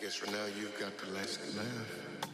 guess for now you've got the last laugh.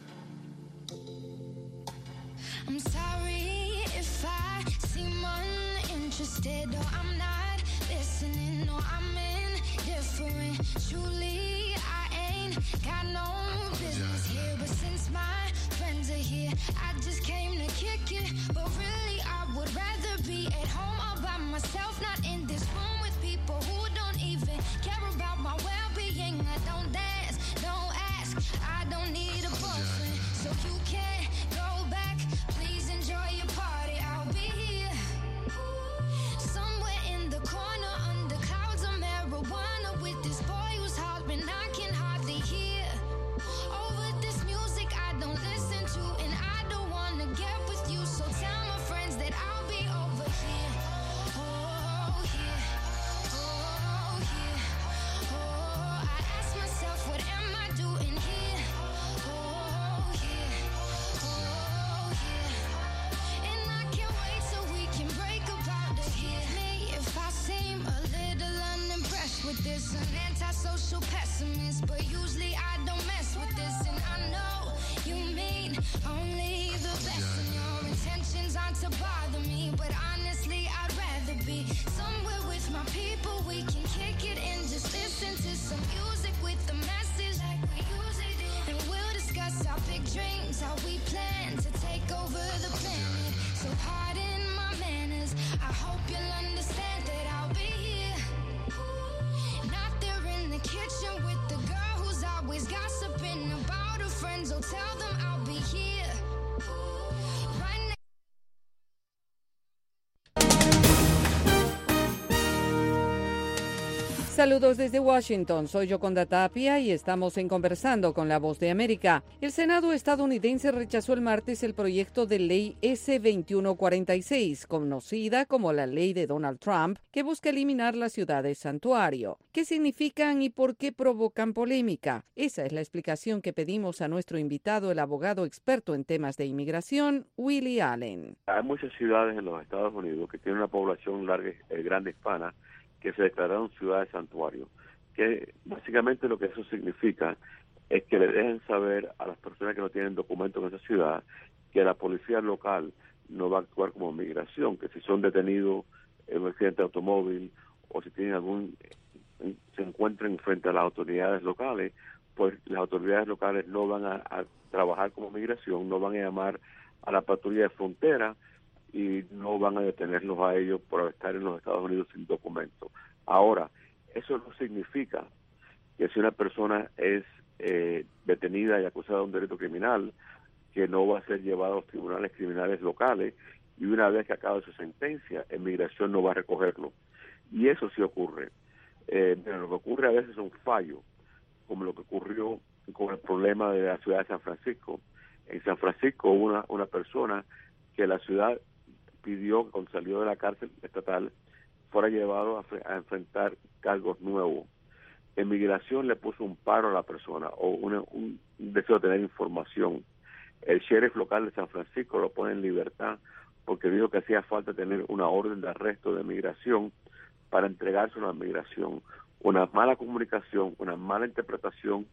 I'm sorry if I seem uninterested or I'm not listening or I'm indifferent. Truly, I ain't got no business here, but since my friends are here, I just came to kick it. But really, I would rather be at home all by myself, not in this room with people who don't even care about my well-being. I don't dance, don't ask, I don't need a boyfriend, so you can't go back. Please enjoy your party, I'll be here somewhere in the corner under clouds of marijuana with this boy who's hollering I can hardly hear. Over this music I don't listen to, and I don't wanna get with you, so tell my friends that I'll be over here. Oh, here. Oh, here. Oh, I ask myself, what am I doing here? Oh, here. Oh, here. And I can't wait so we can break up out of here. Me, if I seem a little unimpressed with this, an antisocial pessimist, but usually I don't mess with this, and I know you mean only the best, and your intentions aren't to bother me, but honestly I'd rather be somewhere with my people. We can kick it and just listen to some music with the message like we usually do, and we'll discuss our big dreams, how we plan to take over the planet. So pardon my manners, I hope you'll understand that I'll be here, not there in the kitchen with the girl who's always gossiping about her friends. So tell them I'll be here right now. Saludos desde Washington, soy Yoconda Tapia y estamos en Conversando con la Voz de América. El Senado estadounidense rechazó el martes el proyecto de ley S-2146, conocida como la ley de Donald Trump, que busca eliminar las ciudades santuario. ¿Qué significan y por qué provocan polémica? Esa es la explicación que pedimos a nuestro invitado, el abogado experto en temas de inmigración, Willie Allen. Hay muchas ciudades en los Estados Unidos que tienen una población grande hispana que se declararon ciudades santuario, que básicamente lo que eso significa es que le dejen saber a las personas que no tienen documentos en esa ciudad que la policía local no va a actuar como migración, que si son detenidos en un accidente de automóvil o si tienen se encuentran frente a las autoridades locales, pues las autoridades locales no van a trabajar como migración, no van a llamar a la patrulla de frontera y no van a detenerlos a ellos por estar en los Estados Unidos sin documento. Ahora, eso no significa que si una persona es detenida y acusada de un delito criminal, que no va a ser llevado a los tribunales criminales locales y una vez que acabe su sentencia, inmigración no va a recogerlo. Y eso sí ocurre. Pero lo que ocurre a veces son fallos, como lo que ocurrió con el problema de la ciudad de San Francisco. En San Francisco hubo una persona que la ciudad pidió que cuando salió de la cárcel estatal fuera llevado a enfrentar cargos nuevos. Inmigración le puso un paro a la persona o un deseo de tener información. El sheriff local de San Francisco lo pone en libertad porque dijo que hacía falta tener una orden de arresto de migración para entregarse a la migración. Una mala comunicación, una mala interpretación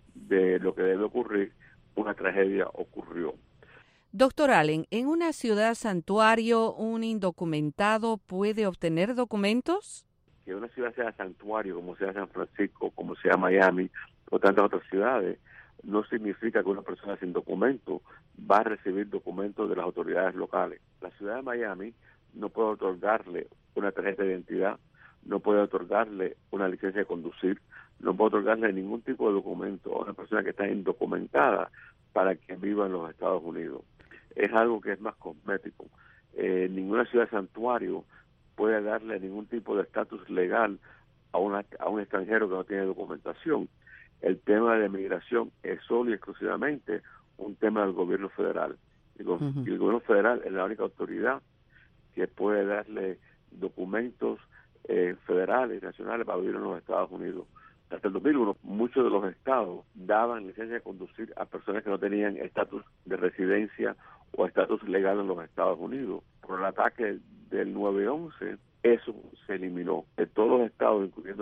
de lo que debe ocurrir, una tragedia ocurrió. Doctor Allen, ¿en una ciudad santuario un indocumentado puede obtener documentos? Que una ciudad sea santuario, como sea San Francisco, como sea Miami, o tantas otras ciudades, no significa que una persona sin documento va a recibir documentos de las autoridades locales. La ciudad de Miami no puede otorgarle una tarjeta de identidad, no puede otorgarle una licencia de conducir, no puede otorgarle ningún tipo de documento a una persona que está indocumentada para que viva en los Estados Unidos. Es algo que es más cosmético. Ninguna ciudad santuario puede darle ningún tipo de estatus legal a un extranjero que no tiene documentación. El tema de migración es solo y exclusivamente un tema del gobierno federal. Y el gobierno federal es la única autoridad que puede darle documentos federales y nacionales para vivir en los Estados Unidos. Hasta el 2001, muchos de los estados daban licencia de conducir a personas que no tenían estatus de residencia o estatus legal en los Estados Unidos. Por el ataque del 9/11, eso se eliminó de todos los estados, incluyendo